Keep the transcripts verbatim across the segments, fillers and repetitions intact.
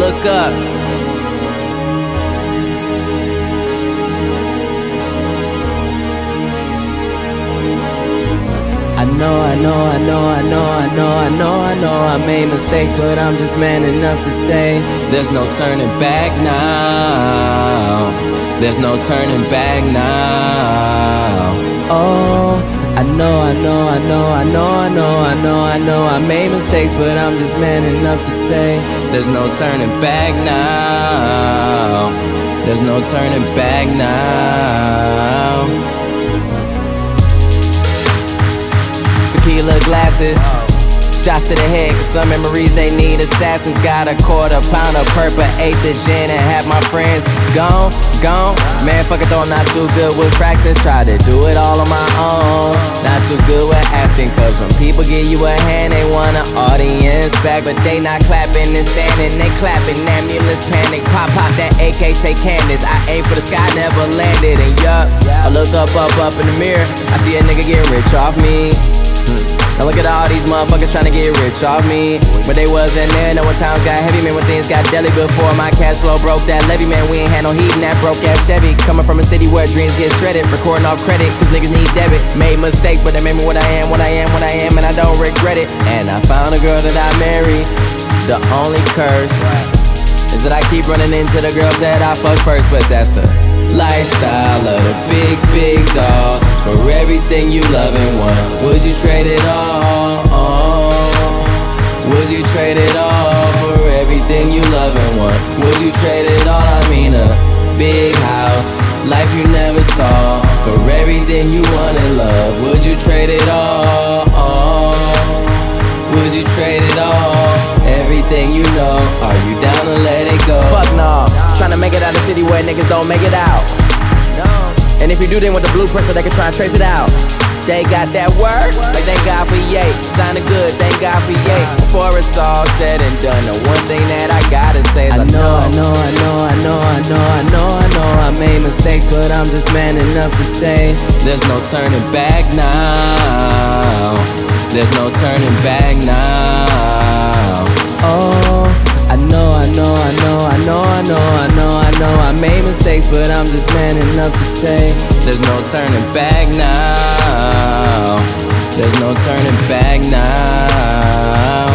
look up. I know, I know, I know, I know, I know, I know, I know I made mistakes, but I'm just man enough to say there's no turning back now. There's no turning back now. Oh, I know, I know, I know, I know, I know, I know, I know I made mistakes, but I'm just man enough to say there's no turning back now. There's no turning back now. Tequila glasses, shots to the head, cause some memories they need assassins. Got a quarter pound of purple, ate the gin and had my friends gone, gone. Man, fuck it though, not too good with fractions. Try to do it all on my own, not too good with asking. Cause when people give you a hand, they want an audience back. But they not clapping and standing, they clapping, ambulance panic. Pop, pop that A K, take candidates. I aim for the sky, never landed. And yup, I look up, up, up in the mirror, I see a nigga get rich off me. Now look at all these motherfuckers tryna get rich off me, but they wasn't there. Know when times got heavy, man, when things got deadly. Before my cash flow broke that levy, man, we ain't had no heat in that broke ass Chevy. Coming from a city where dreams get shredded, recording off credit, cause niggas need debit. Made mistakes, but they made me what I am, what I am, what I am, and I don't regret it. And I found a girl that I marry. The only curse is that I keep running into the girls that I fuck first, but that's the lifestyle of the big, big dogs. For everything you love and want, would you trade it all? Would you trade it all for everything you love and want? Would you trade it all? I mean a big house, life you never saw, for everything you want and love. Would you trade it all? Would you trade it all? Everything you know, are you down to let it go? Fuck no, tryna make it out of the city where niggas don't make it out. And if you do, then with the blueprint so they can try and trace it out. They got that word, like thank God for Ye. Sounded good, thank God for Ye. Before it's all said and done, the one thing that I gotta say is I, I know, I know, I know, I know, I know, I know, I know I made mistakes, but I'm just man enough to say there's no turning back now. There's no turning back now. Oh, I know, I know, I know, I know, I know, I know, I know I made mistakes, but I'm just man enough to say there's no turning back now. There's no turning back now.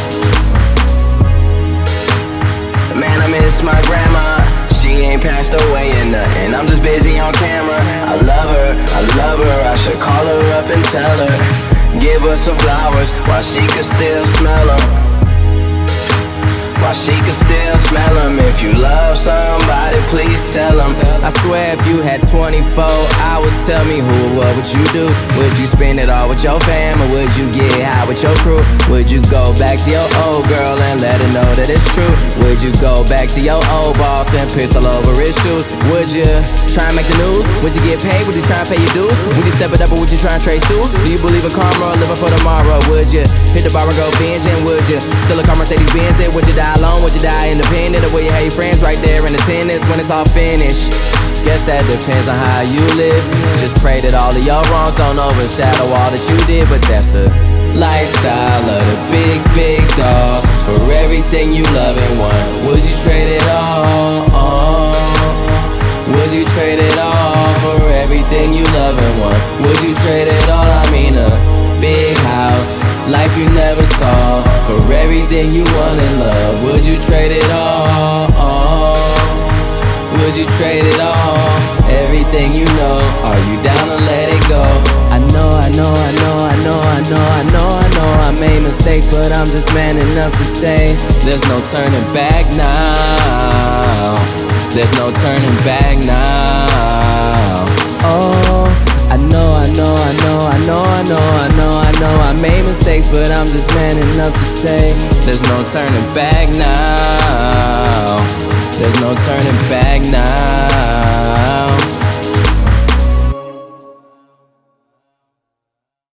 Man, I miss my grandma. She ain't passed away or nothing, I'm just busy on camera. I love her, I love her, I should call her up and tell her. Give her some flowers while she could still smell them. While she could still smell them. If you love somebody, please tell them. I swear if you had twenty-four hours, tell me who or what would you do? Would you spend it all with your fam, or would you get high with your crew? Would you go back to your old girl and let her know that it's true? Would you go back to your old boss and piss all over his shoes? Would you try and make the news? Would you get paid? Would you try and pay your dues? Would you step it up, or would you try and trade shoes? Do you believe in karma or living for tomorrow? Would you hit the bar and go binging? Would you still a car Mercedes Benz? Would you die alone? Would you die independent? Or will you have your friends right there in attendance when it's all finished? Guess that depends on how you live. Just pray that all of your wrongs don't overshadow all that you did. But that's the lifestyle of the big, big dogs. For everything you love and want, would you trade it all? Would you trade it all for everything you love and want? Would you trade it all? I mean a big house, life you never saw, for everything you want and love. Would you trade it all? Would you trade it all? Everything you know, are you down to let it go? I know, I know, I know, I know, I know, I know, I know I made mistakes, but I'm just man enough to say there's no turning back now. There's no turning back now. Oh, I know, I know, I know, I know, I know, I know, I know I made mistakes, but I'm just man enough to say there's no turning back now. There's no turning back now.